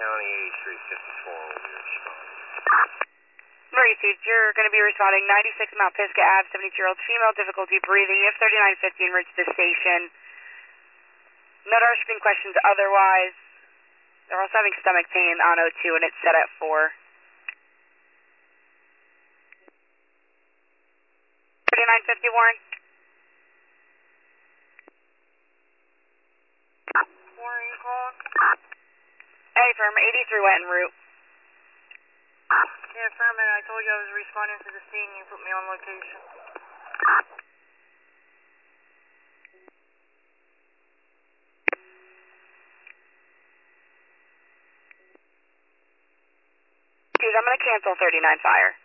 County 8354 will be responding. Murray Suits, you're going to be responding 96 Mount Pisgah Ave, 72-year-old female, difficulty breathing, if 3950 en route to the station. No dark questions otherwise. They're also having stomach pain on O2 and it's set at 4. 3950 Warren. Warren, you calling? Hey, firm, 83 went en route. Yeah, affirmative. I told you I was responding to the scene. You put me on location. Dude, I'm going to cancel 39 fire.